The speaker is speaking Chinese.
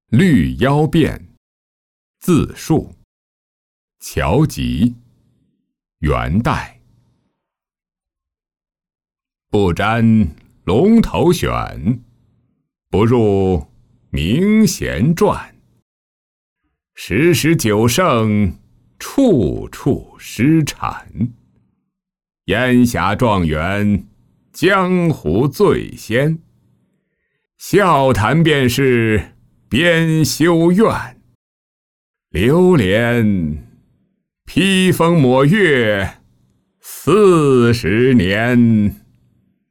绿腰变，自述，乔吉，元代。不沾龙头选，不入名贤传。时时九胜，处处失产。烟霞状元，江湖最先。笑谈便是编修院。流连披风抹月，40年。